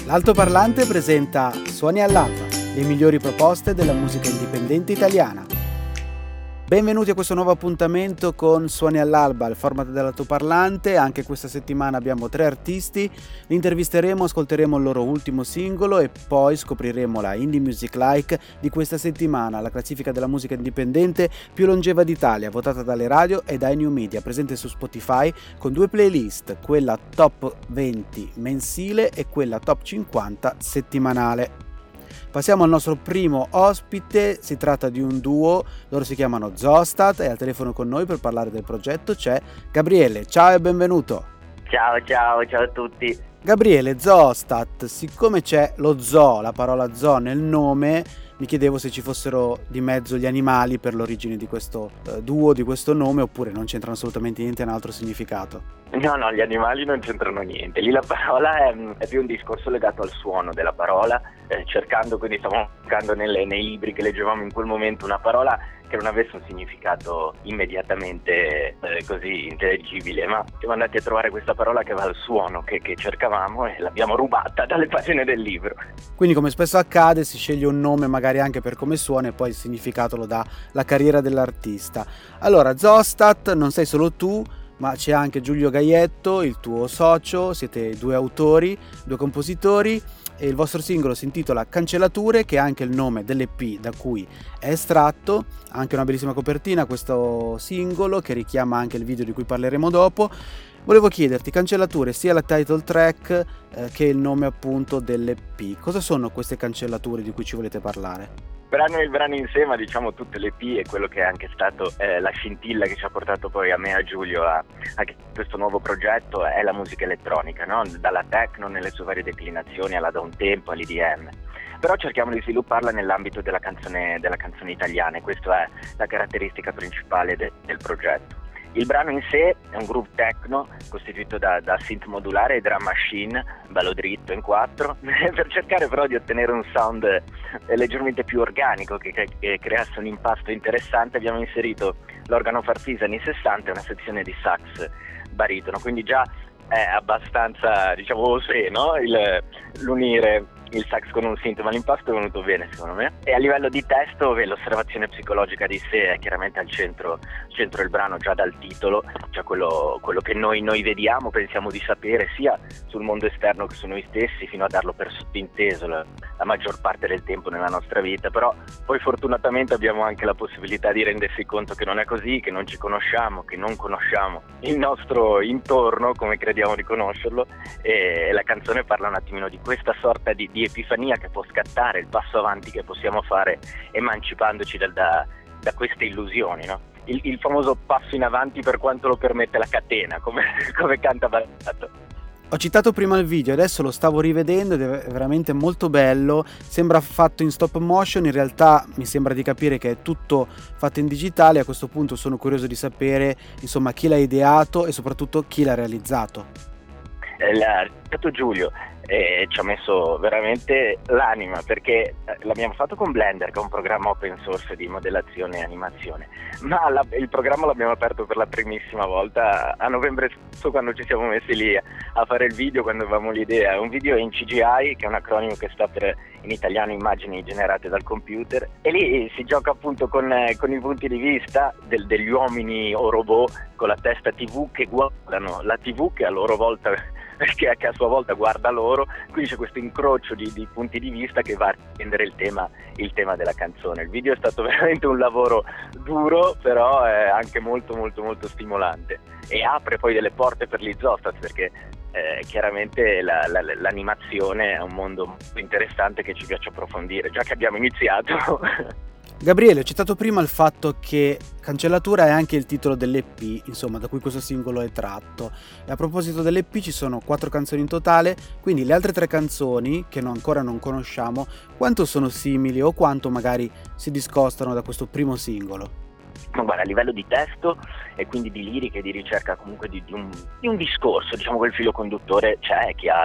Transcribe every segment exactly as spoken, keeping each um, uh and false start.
L'Altoparlante presenta Suoni all'Alba, le migliori proposte della musica indipendente italiana. Benvenuti a questo nuovo appuntamento con Suoni all'Alba, il format dell'Altoparlante. Anche questa settimana abbiamo tre artisti, li intervisteremo, ascolteremo il loro ultimo singolo e poi scopriremo la Indie Music Like di questa settimana, la classifica della musica indipendente più longeva d'Italia, votata dalle radio e dai new media, presente su Spotify con due playlist, quella top venti mensile e quella top cinquanta settimanale. Passiamo al nostro primo ospite, si tratta di un duo, loro si chiamano Zoostat e al telefono con noi per parlare del progetto c'è Gabriele. Ciao e benvenuto. Ciao, ciao, ciao a tutti. Gabriele, Zoostat, siccome c'è lo zoo, la parola zoo nel nome, mi chiedevo se ci fossero di mezzo gli animali per l'origine di questo uh, duo, di questo nome, oppure non c'entrano assolutamente niente, ha un altro significato. No, no, gli animali non c'entrano niente. Lì la parola è, è più un discorso legato al suono della parola, eh, cercando, quindi stavamo cercando nelle, nei libri che leggevamo in quel momento una parola che non avesse un significato immediatamente eh, così intelligibile, ma siamo andati a trovare questa parola che va al suono che, che cercavamo e l'abbiamo rubata dalle pagine del libro. Quindi, come spesso accade, si sceglie un nome magari anche per come suona e poi il significato lo dà la carriera dell'artista. Allora, Zoostat, non sei solo tu, ma c'è anche Giulio Gaietto, il tuo socio, siete due autori, due compositori e il vostro singolo si intitola Cancellature, che è anche il nome dell'E P da cui è estratto, ha anche una bellissima copertina questo singolo che richiama anche il video di cui parleremo dopo. Volevo chiederti, Cancellature sia la title track eh, che il nome appunto dell'E P, cosa sono queste cancellature di cui ci volete parlare? Il brano e il brano in sé, ma diciamo tutte le P e quello che è anche stato eh, la scintilla che ci ha portato poi a me e a Giulio a, a questo nuovo progetto è la musica elettronica, no? Dalla techno nelle sue varie declinazioni alla downtempo all'I D M. Però cerchiamo di svilupparla nell'ambito della canzone, della canzone italiana e questa è la caratteristica principale de, del progetto. Il brano in sé è un groove techno costituito da, da synth modulare e drum machine, bello dritto in quattro, per cercare però di ottenere un sound eh, leggermente più organico che, che, che creasse un impasto interessante. Abbiamo inserito l'organo Farfisa anni sessanta e una sezione di sax baritono, quindi già è abbastanza, diciamo, osè, no? Il, l'unire il sax con un synth, ma l'impasto è venuto bene secondo me. E a livello di testo, beh, l'osservazione psicologica di sé è chiaramente al centro, centro del brano già dal titolo, cioè quello, quello che noi, noi vediamo, pensiamo di sapere sia sul mondo esterno che su noi stessi, fino a darlo per sottinteso la, la maggior parte del tempo nella nostra vita. Però poi fortunatamente abbiamo anche la possibilità di rendersi conto che non è così, che non ci conosciamo, che non conosciamo il nostro intorno come crediamo di conoscerlo, e la canzone parla un attimino di questa sorta di, di epifania che può scattare, il passo avanti che possiamo fare emancipandoci da, da, da queste illusioni, no? Il, il famoso passo in avanti per quanto lo permette la catena, come, come canta Ballato. Ho citato prima il video, adesso lo stavo rivedendo ed è veramente molto bello, sembra fatto in stop motion, in realtà mi sembra di capire che è tutto fatto in digitale. A questo punto sono curioso di sapere insomma chi l'ha ideato e soprattutto chi l'ha realizzato. L'ha realizzato Giulio e ci ha messo veramente l'anima, perché l'abbiamo fatto con Blender, che è un programma open source di modellazione e animazione, ma la, il programma l'abbiamo aperto per la primissima volta a novembre scorso, quando ci siamo messi lì a fare il video, quando avevamo l'idea. È un video in C G I, che è un acronimo che sta per, in italiano, immagini generate dal computer, e lì si gioca appunto con, con i punti di vista del, degli uomini o robot con la testa tivù che guardano la tivù, che a loro volta che, che a sua volta guarda loro, quindi c'è questo incrocio di, di punti di vista che va a rendere il tema, il tema della canzone. Il video è stato veramente un lavoro duro, però è anche molto molto molto stimolante e apre poi delle porte per gli Zoostat, perché eh, chiaramente la, la, l'animazione è un mondo molto interessante che ci piace approfondire, già che abbiamo iniziato. Gabriele, ho citato prima il fatto che Cancellatura è anche il titolo dell'E P, insomma, da cui questo singolo è tratto. E a proposito dell'E P ci sono quattro canzoni in totale, quindi le altre tre canzoni, che no, ancora non conosciamo, quanto sono simili o quanto magari si discostano da questo primo singolo? Ma guarda, a livello di testo e quindi di lirica e di ricerca comunque di, di, un, di un discorso, diciamo che il filo conduttore c'è, è chiaro.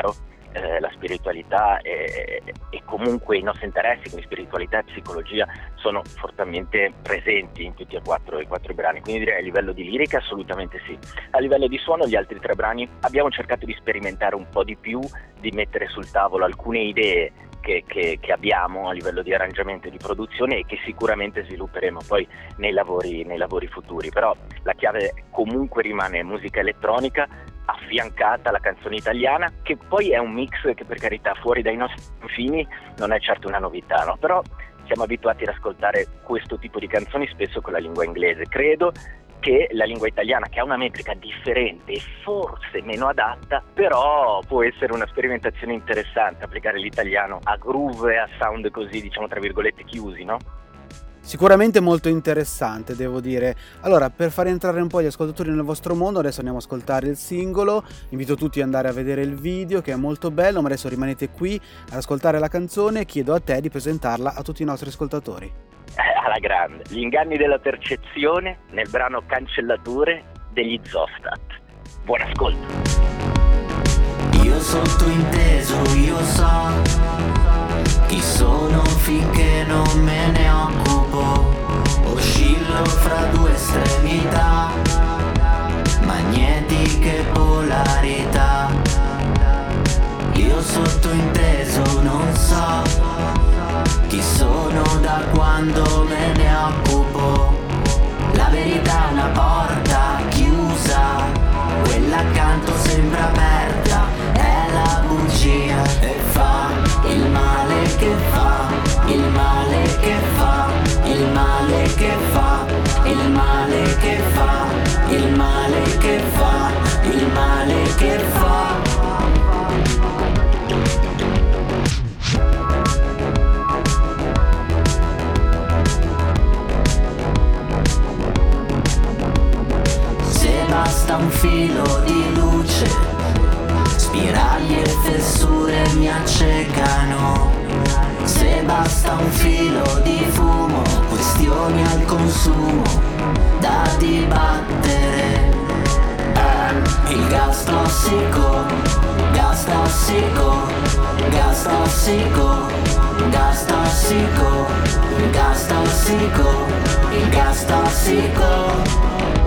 eh, la spiritualità e, e comunque i nostri interessi, quindi spiritualità e psicologia, sono fortemente presenti in tutti e quattro i quattro brani, quindi direi a livello di lirica assolutamente sì. A livello di suono gli altri tre brani abbiamo cercato di sperimentare un po' di più, di mettere sul tavolo alcune idee Che, che, che abbiamo a livello di arrangiamento e di produzione e che sicuramente svilupperemo poi nei lavori, nei lavori futuri, però la chiave comunque rimane musica elettronica affiancata alla canzone italiana, che poi è un mix che per carità fuori dai nostri confini non è certo una novità, no? Però siamo abituati ad ascoltare questo tipo di canzoni spesso con la lingua inglese. Credo che la lingua italiana, che ha una metrica differente e forse meno adatta, però può essere una sperimentazione interessante applicare l'italiano a groove e a sound così, diciamo tra virgolette, chiusi, no? Sicuramente molto interessante, devo dire. Allora, per far entrare un po' gli ascoltatori nel vostro mondo, adesso andiamo a ascoltare il singolo. Invito tutti ad andare a vedere il video, che è molto bello, ma adesso rimanete qui ad ascoltare la canzone e chiedo a te di presentarla a tutti i nostri ascoltatori. Alla grande, gli inganni della percezione nel brano Cancellature degli Zostat. Buon ascolto. Io sottointeso, io so chi sono finché non me ne occupo. Oscillo fra due estremità, magnetiche polarità. Io sottointeso non so chi sono da quando me ne occupo. La verità è una porta chiusa, quella accanto sembra aperta, è la bugia e fa il male che fa, il male che fa, il male che fa, il male che fa, il male che fa, il male che fa. Basta un filo di luce, spiragli e fessure mi accecano. Se basta un filo di fumo, questioni al consumo da dibattere. Eh, il gas tossico, gas tossico, gas tossico, gas tossico, il gas tossico, il gas tossico.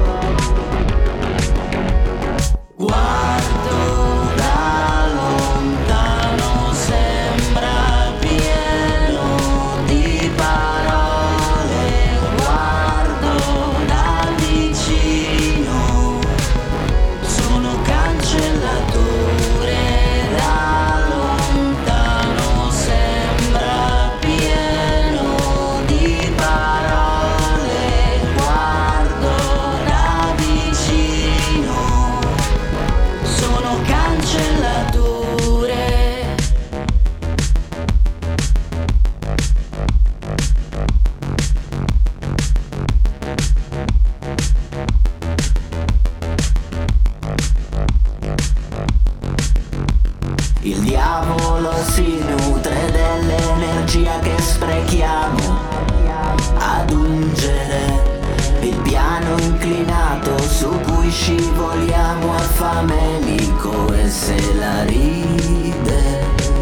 Guardo da lontano, sembra pieno di parole. Guardo da vicino, sono cancellature. Da lontano sembra pieno di parole. Guardo da vicino, sono cancellature. Il diavolo si nutre dell'energia che sprechiamo ad ungere il piano inclinato su cui scivoliamo a famelico e se la ride.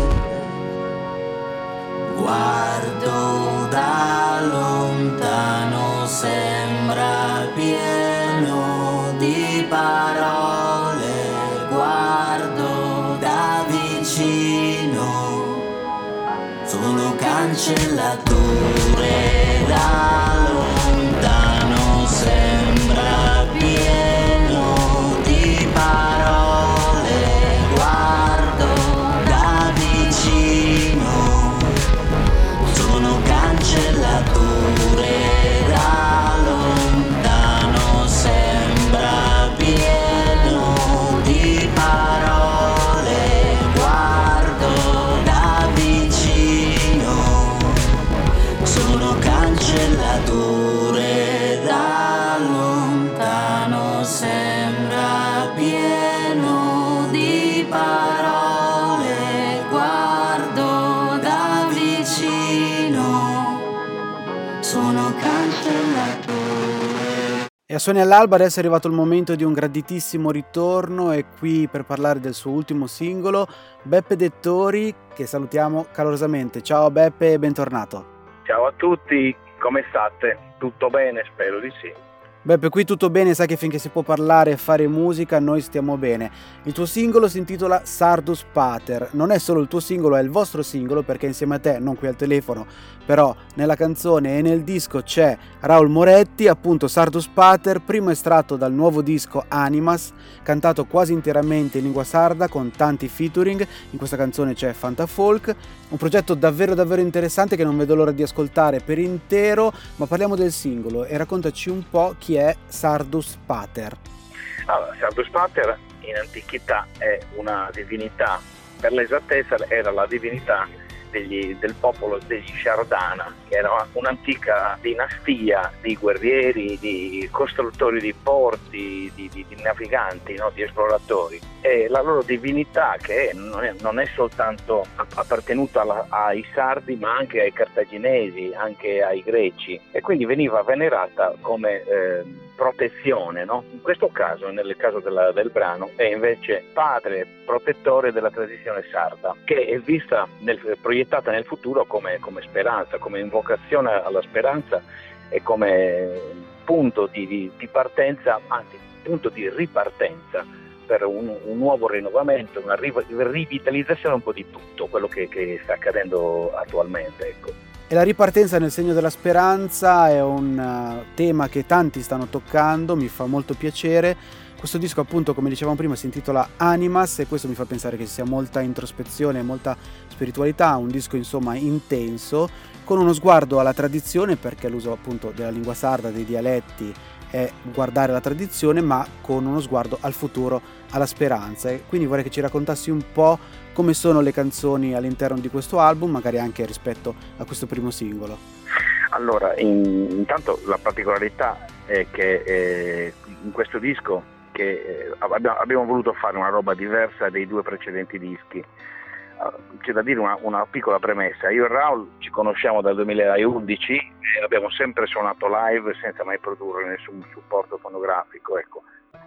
Guardo da lontano, sembra pieno di parole. Guardo da vicino, sono cancellature. Da lontano sembra pieno di parole. Guardo da vicino, sono cancellature. Da lontano sembra pieno di parole. Guardo da vicino, sono cancellature. Da lontano sembra pieno di parole. Guardo da vicino, sono cancellature. E a Suoni all'Alba adesso è arrivato il momento di un graditissimo ritorno, e qui per parlare del suo ultimo singolo Beppe Dettori, che salutiamo calorosamente. Ciao Beppe e bentornato. Ciao a tutti, come state? Tutto bene? Spero di sì. Beppe, qui tutto bene, sai che finché si può parlare e fare musica noi stiamo bene. Il tuo singolo si intitola Sardus Pater. Non è solo il tuo singolo, è il vostro singolo, perché insieme a te, non qui al telefono, però nella canzone e nel disco c'è Raul Moretti, appunto Sardus Pater, primo estratto dal nuovo disco Animas, cantato quasi interamente in lingua sarda con tanti featuring. In questa canzone c'è Fantafolk, un progetto davvero davvero interessante che non vedo l'ora di ascoltare per intero. Ma parliamo del singolo e raccontaci un po' chi è Sardus Pater. Allora, Sardus Pater in antichità è una divinità, per l'esattezza era la divinità degli, del popolo degli Shardana, che era un'antica dinastia di guerrieri, di costruttori di porti, di, di, di naviganti, no? Di esploratori. E la loro divinità, che non è, non è soltanto appartenuta alla, ai sardi, ma anche ai cartaginesi, anche ai greci, e quindi veniva venerata come eh, protezione, no? In questo caso, nel caso della, del brano, è invece padre protettore della tradizione sarda, che è vista nel, proiettata nel futuro come, come speranza, come invocazione alla speranza e come punto di, di, di partenza, anzi punto di ripartenza per un, un nuovo rinnovamento, una rivitalizzazione un po' di tutto quello che, che sta accadendo attualmente, ecco. E la ripartenza nel segno della speranza è un uh, tema che tanti stanno toccando, mi fa molto piacere. Questo disco, appunto, come dicevamo prima, si intitola Animas, e questo mi fa pensare che ci sia molta introspezione, molta spiritualità, un disco insomma intenso, con uno sguardo alla tradizione, perché l'uso appunto della lingua sarda, dei dialetti, è guardare la tradizione, ma con uno sguardo al futuro, alla speranza. E quindi vorrei che ci raccontassi un po' come sono le canzoni all'interno di questo album, magari anche rispetto a questo primo singolo. Allora, in, intanto la particolarità è che eh, in questo disco che eh, abbiamo, abbiamo voluto fare una roba diversa dei due precedenti dischi. C'è da dire una, una piccola premessa: io e Raul ci conosciamo dal duemilaundici e abbiamo sempre suonato live senza mai produrre nessun supporto fonografico, ecco.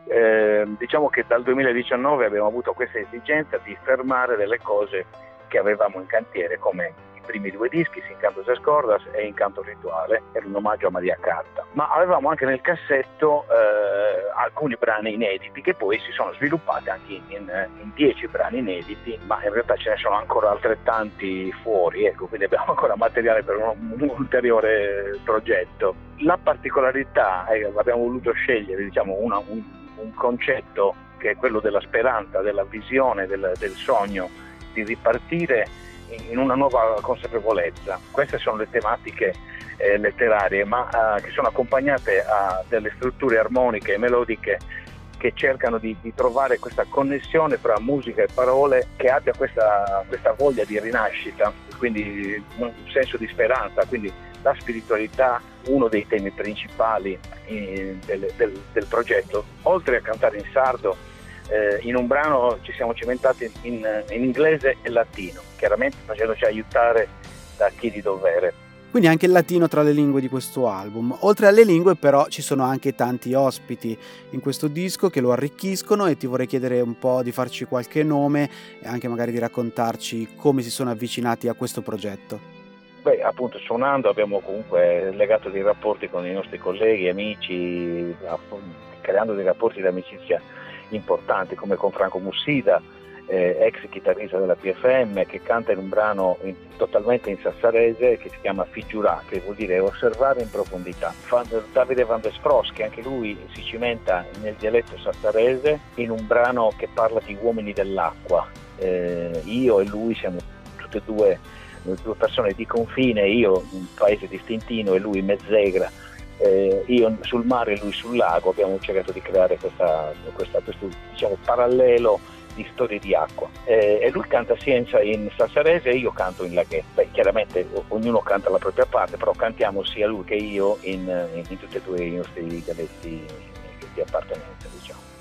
Eh, diciamo che dal duemiladiciannove abbiamo avuto questa esigenza di fermare delle cose che avevamo in cantiere, come i primi due dischi, Incantos e Scordas e Incanto Rituale, era un omaggio a Maria Carta, ma avevamo anche nel cassetto eh, alcuni brani inediti che poi si sono sviluppati anche in, in dieci brani inediti, ma in realtà ce ne sono ancora altrettanti fuori, ecco, quindi abbiamo ancora materiale per un, un ulteriore progetto. La particolarità è che abbiamo voluto scegliere, diciamo, una, un, un concetto che è quello della speranza, della visione, del, del sogno di ripartire in una nuova consapevolezza. Queste sono le tematiche eh, letterarie, ma eh, che sono accompagnate a delle strutture armoniche e melodiche che cercano di, di trovare questa connessione fra musica e parole, che abbia questa, questa voglia di rinascita, quindi un senso di speranza. Quindi la spiritualità, uno dei temi principali eh, del, del, del progetto. Oltre a cantare in sardo, Eh, in un brano ci siamo cimentati in, in inglese e latino, chiaramente facendoci aiutare da chi di dovere. Quindi anche il latino tra le lingue di questo album. Oltre alle lingue però ci sono anche tanti ospiti in questo disco che lo arricchiscono, e ti vorrei chiedere un po' di farci qualche nome e anche magari di raccontarci come si sono avvicinati a questo progetto. Beh, appunto, suonando abbiamo comunque legato dei rapporti con i nostri colleghi, amici, creando dei rapporti di amicizia importanti, come con Franco Mussida, eh, ex chitarrista della P F M, che canta in un brano in, totalmente in sassarese che si chiama Figurà, che vuol dire osservare in profondità. Fa, Davide Van der Spross, che anche lui si cimenta nel dialetto sassarese in un brano che parla di uomini dell'acqua. Eh, io e lui siamo tutte e due, due persone di confine, io un paese distintivo e lui Mezzegra. Eh, io sul mare e lui sul lago. Abbiamo cercato di creare questa, questa, questo, diciamo, parallelo di storie di acqua, eh, e lui canta sia in, in sassarese e io canto in laghetto. Beh, chiaramente ognuno canta la propria parte, però cantiamo sia lui che io in, in, in tutti e due i nostri dialetti di appartenenza, diciamo.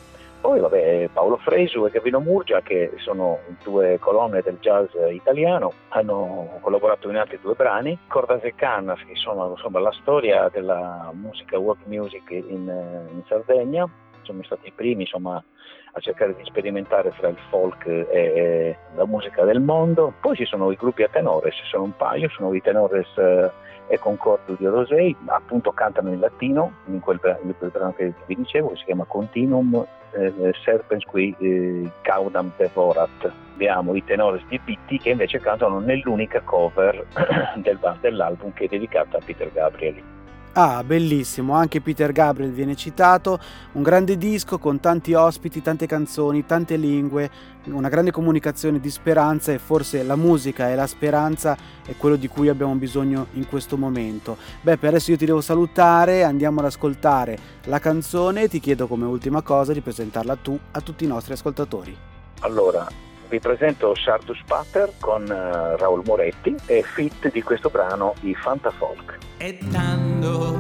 Poi vabbè, Paolo Fresu e Gavino Murgia, che sono due colonne del jazz italiano, hanno collaborato in altri due brani. Cordas e Cannas, che sono insomma la storia della musica world music in, in Sardegna, sono stati i primi insomma a cercare di sperimentare fra il folk e, e la musica del mondo. Poi ci sono i gruppi a tenores, ci sono un paio, sono i tenores eh, e Concordo di Rosei, appunto cantano in latino, in quel, in quel brano che vi dicevo, che si chiama Continuum eh, Serpens qui eh, Caudam Devorat. Abbiamo i tenores di Pitti che invece cantano nell'unica cover del, dell'album che è dedicata a Peter Gabriel. Ah, bellissimo, anche Peter Gabriel viene citato, un grande disco con tanti ospiti, tante canzoni, tante lingue, una grande comunicazione di speranza, e forse la musica e la speranza è quello di cui abbiamo bisogno in questo momento. Beh, per adesso io ti devo salutare, andiamo ad ascoltare la canzone e ti chiedo come ultima cosa di presentarla tu a tutti i nostri ascoltatori. Allora, vi presento Sardus Pater con uh, Raul Moretti e feat di questo brano i Fantafolk. E tanto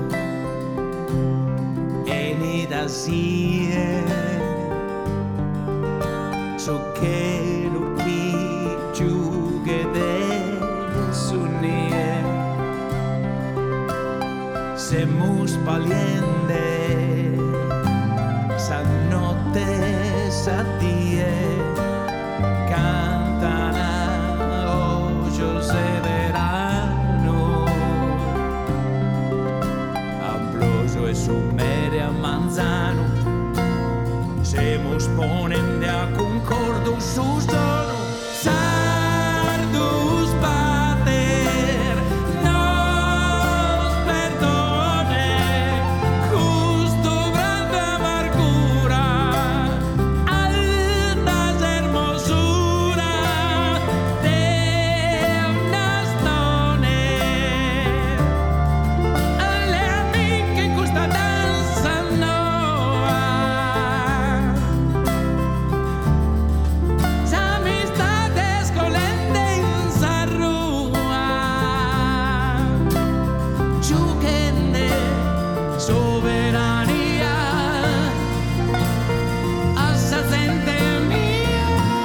e ni da sie so che lo chi giuge de sunie se mus paliende sa notte sa die cantana o José Verano Ambroso e su mere a Manzano se mos ponen de a concordo su solo Sardus Pater nos perdone justo grande amargura altas hermosura de unas dones alle amiche in questa danza noa s'amistades colende in sarrua giugende soverania assa gente mia.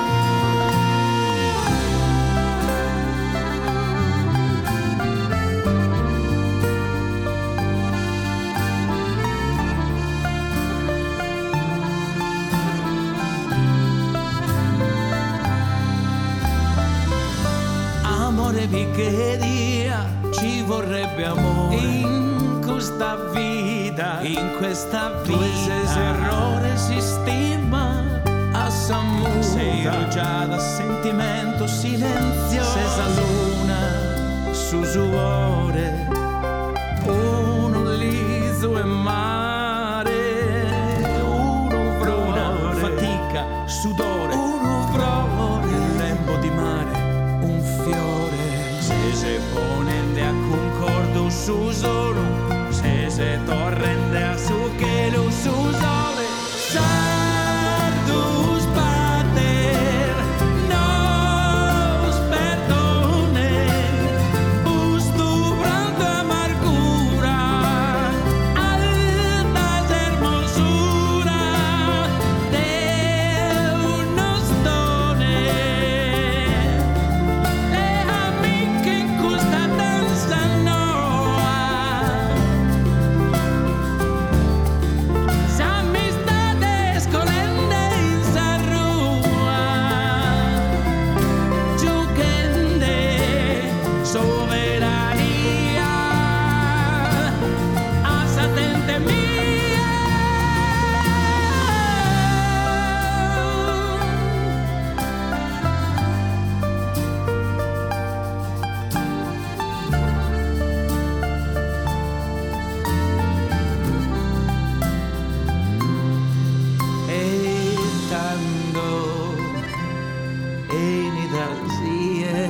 Amore vi che dia ci vorrebbe amore in questa vita, in questa vita. Se errore si stima a Samuta, sei rugiada sentimento silenzioso, se sa luna su suore uno liso e mare, uno vrone, fatica, sudore, uno vrone, il lembo di mare, un fiore, se se ponende a concordo su solo, se se torrende a su che lo su sole, Sardus Pater nos perdone, busto brando amargura, altas hermosura de unos dones. Le amiche in questa danza noa s'amistades colende in sarrua giugende soverania a satente mia. E tanto e ni dalzie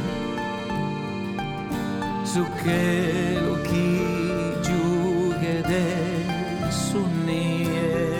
su che lo chi giughe de sunnie.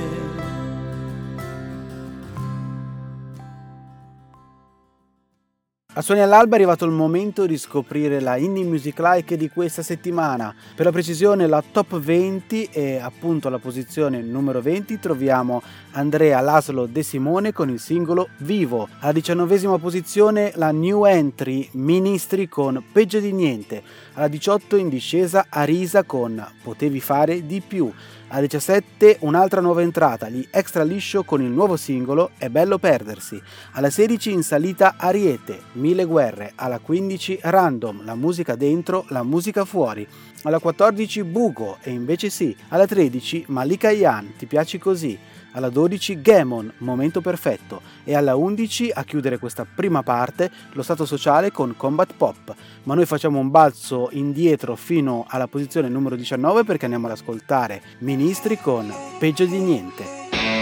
A Suoni all'Alba è arrivato il momento di scoprire la Indie Music Like di questa settimana. Per la precisione la top venti, e appunto alla posizione numero venti troviamo Andrea Laszlo De Simone con il singolo Vivo. Alla diciannovesima posizione la new entry Ministri con Peggio di Niente. Alla diciotto in discesa Arisa con Potevi fare di più. Alla diciassette un'altra nuova entrata, gli Extra Liscio con il nuovo singolo È bello perdersi. Alla sedici in salita Ariete, Mille guerre. Alla quindici Random, la musica dentro, la musica fuori. Alla quattordici Bugo, e invece sì. Alla tredici Malika Yan, Ti piaci così. Alla dodici Gamon, Momento perfetto, e alla undici, a chiudere questa prima parte, Lo Stato Sociale con Combat Pop. Ma noi facciamo un balzo indietro fino alla posizione numero diciannove perché andiamo ad ascoltare Ministri con Peggio di Niente.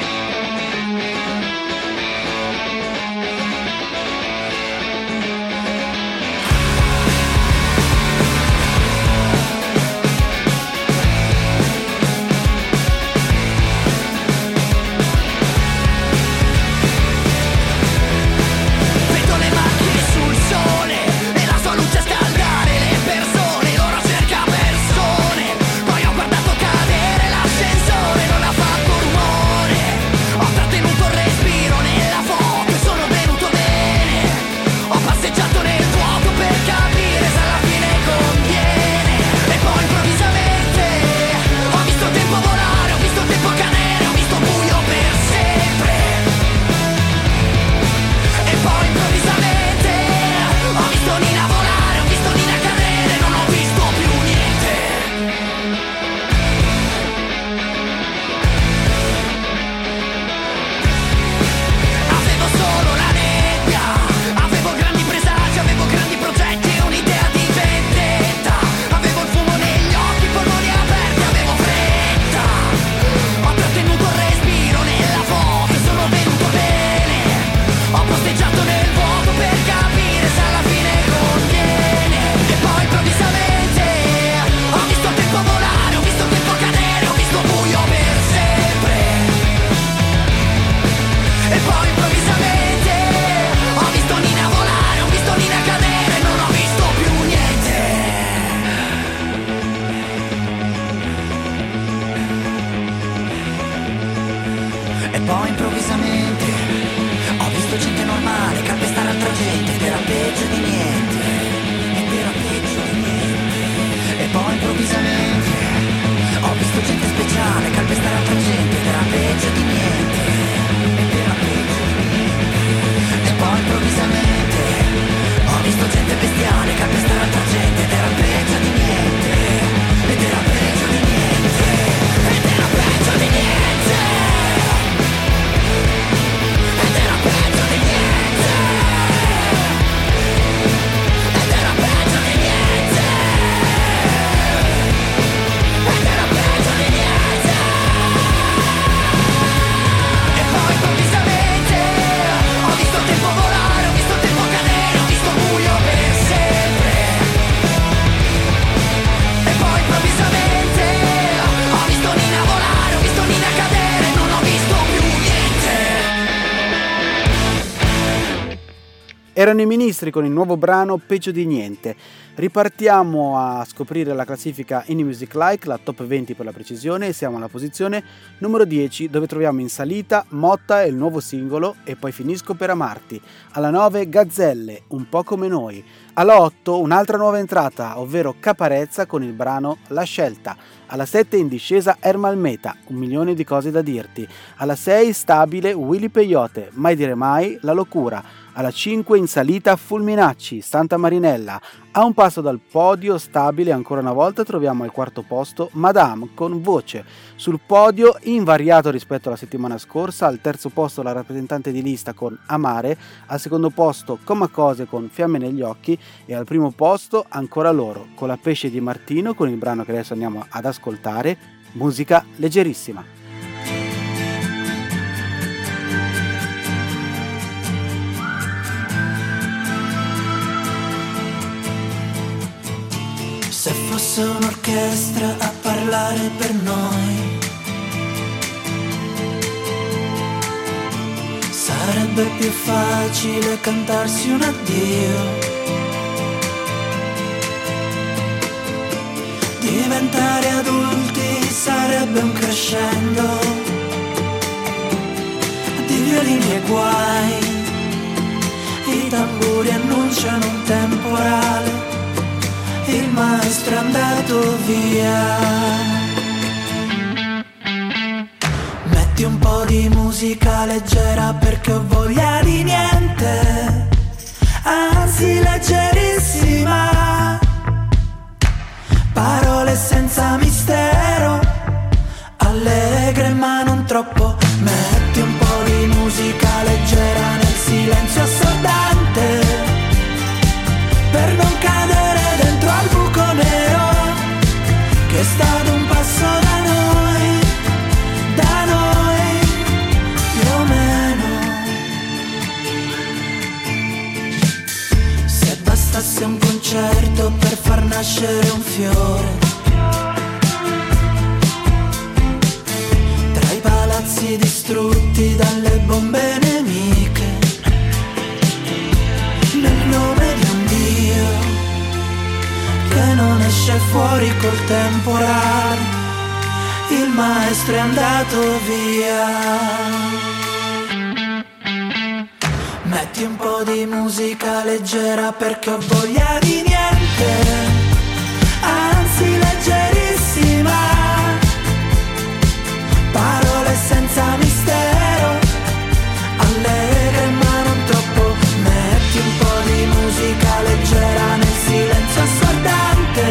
Erano i Ministri con il nuovo brano Peggio di Niente. Ripartiamo a scoprire la classifica Indie Music Like, la top venti per la precisione, e siamo alla posizione numero dieci dove troviamo in salita Motta e il nuovo singolo E poi finisco per amarti. Alla nove Gazzelle, Un po' come noi. Alla otto un'altra nuova entrata, ovvero Caparezza con il brano La Scelta. Alla sette in discesa Ermal Meta, Un milione di cose da dirti. Alla sei stabile Willy Peyote, Mai dire mai, La locura. Alla cinque in salita Fulminacci, Santa Marinella. A un passo dal podio stabile ancora una volta troviamo al quarto posto Madame con Voce. Sul podio, invariato rispetto alla settimana scorsa, al terzo posto la rappresentante di lista con Amare, al secondo posto Comacose con Fiamme negli occhi e al primo posto ancora loro con La Pesce di Martino con il brano che adesso andiamo ad ascoltare, Musica leggerissima. Se fosse un'orchestra a parlare per noi, Sarebbe più facile cantarsi un addio. Diventare adulti sarebbe un crescendo di violini e guai. I tamburi annunciano un temporale, il maestro è andato via. Metti un po' di musica leggera perché ho voglia di niente, anzi leggerissima. Parole senza mistero, allegre ma non troppo. Metti un po' di musica leggera nel silenzio assordante, per non cadere dentro al buco nero che sta ad un passo da noi, da noi, più o meno. Se bastasse un concerto per far nascere un fiore, tra i palazzi distrutti dalle bombe nemiche, nel nome di un Dio che non esce fuori col temporale, il maestro è andato via. Metti un po' di musica leggera perché ho voglia di niente, anzi leggerissima. Parole senza mistero, allegre ma non troppo. Metti un po' di musica leggera nel silenzio assordante,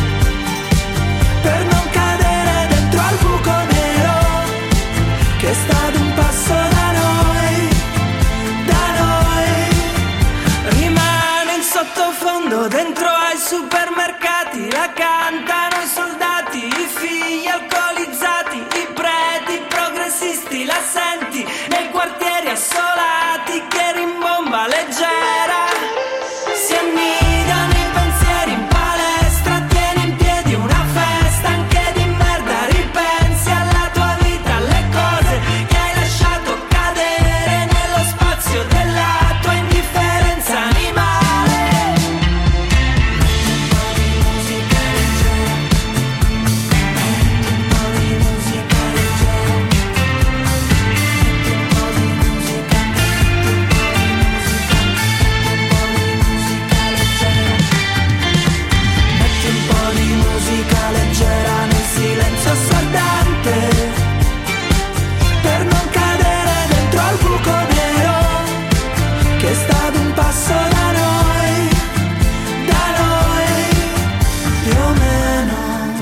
per non cadere dentro al buco nero che sta ad un passo da noi, da noi. Rimane in sottofondo dentro ai supermercati, la cantano i soldati, i figli alcolizzati, i preti progressisti, la senti nei quartieri assolati che rimbomba leggera. Si annidano i pensieri in palestra, tieni in piedi una festa anche di merda. Ripensi alla tua vita, alle cose che hai lasciato cadere nello spazio della tua indifferenza animale. Metti un po' di musica leggera, metti un po' di musica leggera, metti un po' di musica, metti un po' di musica, metti un po' di musica leggera. Metti un po' di musica leggera nel silenzio assordante, per non cadere dentro al buco nero che sta ad un passo da noi, da noi, più o meno.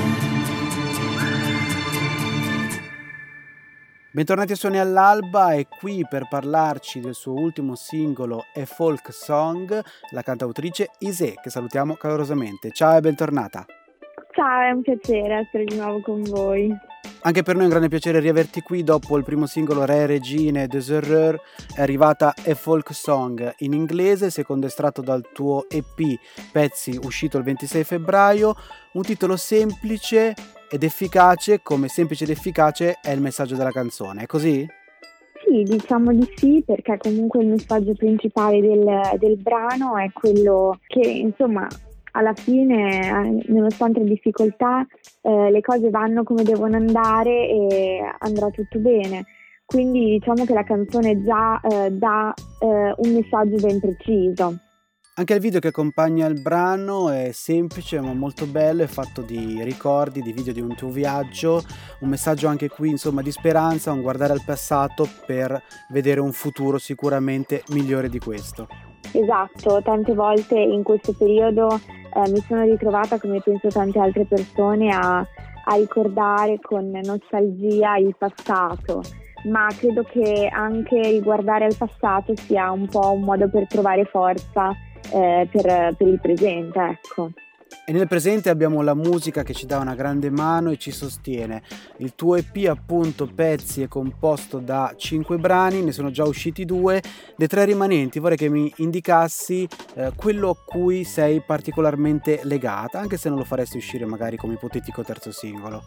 Bentornati a Suoni all'Alba, è qui per parlarci del suo ultimo singolo A Folk Song, la cantautrice Isè, che salutiamo calorosamente. Ciao e bentornata. Ciao, è un piacere essere di nuovo con voi. Anche per noi è un grande piacere riaverti qui dopo il primo singolo Re Regine Des Erreurs. È arrivata A Folk Song in inglese, secondo estratto dal tuo E P Pezzi, uscito il ventisei febbraio. Un titolo semplice ed efficace, come semplice ed efficace è il messaggio della canzone, è così? Sì, diciamo di sì, perché comunque il messaggio principale del, del brano è quello che, insomma, alla fine, eh, nonostante le difficoltà, eh, le cose vanno come devono andare e andrà tutto bene. Quindi diciamo che la canzone già eh, dà eh, un messaggio ben preciso. Anche il video che accompagna il brano è semplice ma molto bello, è fatto di ricordi, di video di un tuo viaggio, un messaggio anche qui insomma di speranza, un guardare al passato per vedere un futuro sicuramente migliore di questo. Esatto, tante volte in questo periodo eh, mi sono ritrovata, come penso tante altre persone, a, a ricordare con nostalgia il passato, ma credo che anche riguardare al passato sia un po' un modo per trovare forza eh, per, per il presente, ecco. E nel presente abbiamo la musica che ci dà una grande mano e ci sostiene. Il tuo E P, appunto, Pezzi, è composto da cinque brani, ne sono già usciti due. Dei tre rimanenti vorrei che mi indicassi eh, quello a cui sei particolarmente legata, anche se non lo faresti uscire magari come ipotetico terzo singolo.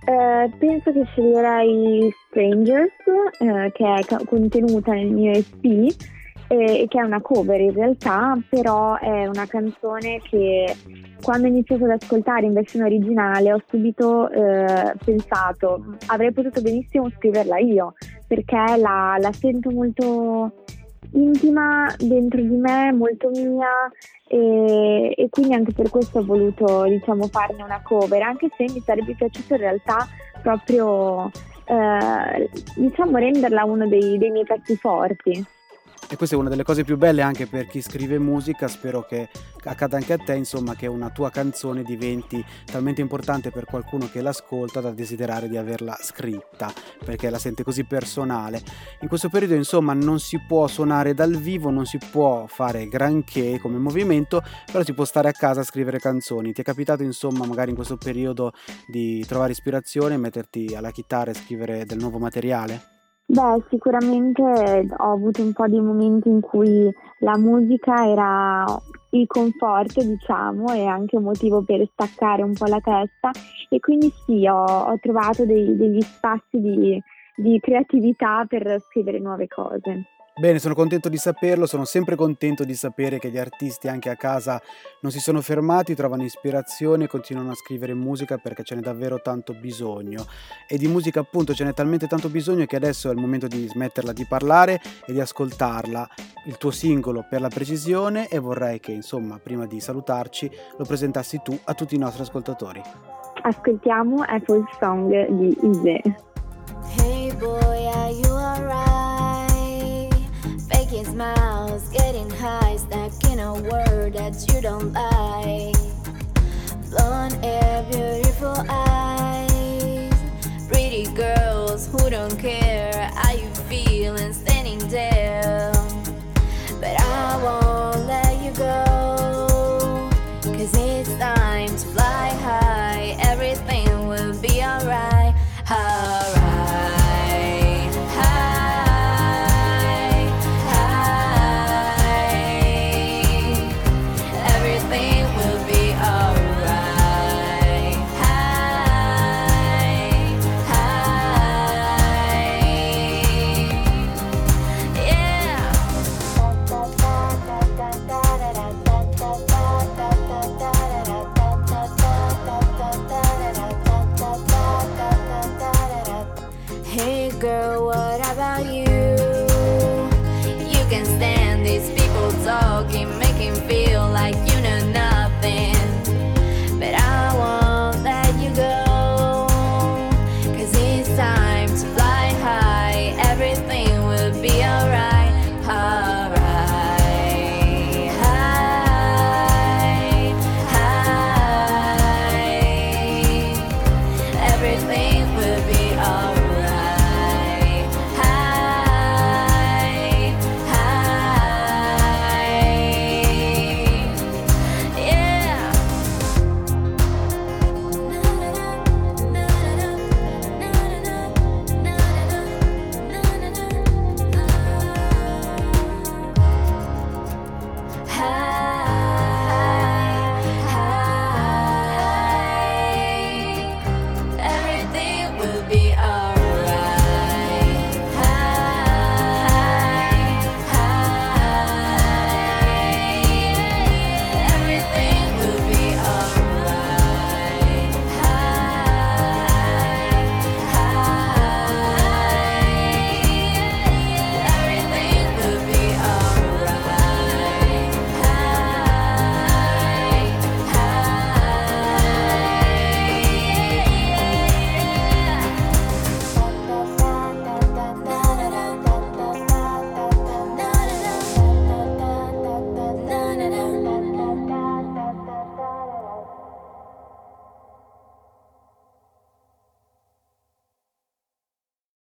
Eh, penso che sceglierei Strangers, eh, che è ca- contenuta nel mio E P, e che è una cover in realtà, però è una canzone che quando ho iniziato ad ascoltare in versione originale ho subito eh, pensato avrei potuto benissimo scriverla io, perché la, la sento molto intima dentro di me, molto mia, e, e quindi anche per questo ho voluto, diciamo, farne una cover, anche se mi sarebbe piaciuto in realtà proprio eh, diciamo renderla uno dei, dei miei pezzi forti. E questa è una delle cose più belle anche per chi scrive musica, spero che accada anche a te, insomma, che una tua canzone diventi talmente importante per qualcuno che l'ascolta da desiderare di averla scritta, perché la sente così personale. In questo periodo, insomma, non si può suonare dal vivo, non si può fare granché come movimento, però si può stare a casa a scrivere canzoni. Ti è capitato, insomma, magari in questo periodo di trovare ispirazione, metterti alla chitarra e scrivere del nuovo materiale? Beh, sicuramente ho avuto un po' di momenti in cui la musica era il conforto, diciamo, e anche un motivo per staccare un po' la testa, e quindi sì, ho, ho trovato dei, degli spazi di, di creatività per scrivere nuove cose. Bene, sono contento di saperlo, sono sempre contento di sapere che gli artisti anche a casa non si sono fermati, trovano ispirazione e continuano a scrivere musica, perché ce n'è davvero tanto bisogno. E di musica appunto ce n'è talmente tanto bisogno che adesso è il momento di smetterla di parlare e di ascoltarla, il tuo singolo per la precisione, e vorrei che, insomma, prima di salutarci lo presentassi tu a tutti i nostri ascoltatori. Ascoltiamo Apple Song di Ise. Hey boy, are you alright? Faking smiles, getting high, stuck in a word that you don't like. Blonde hair, beauty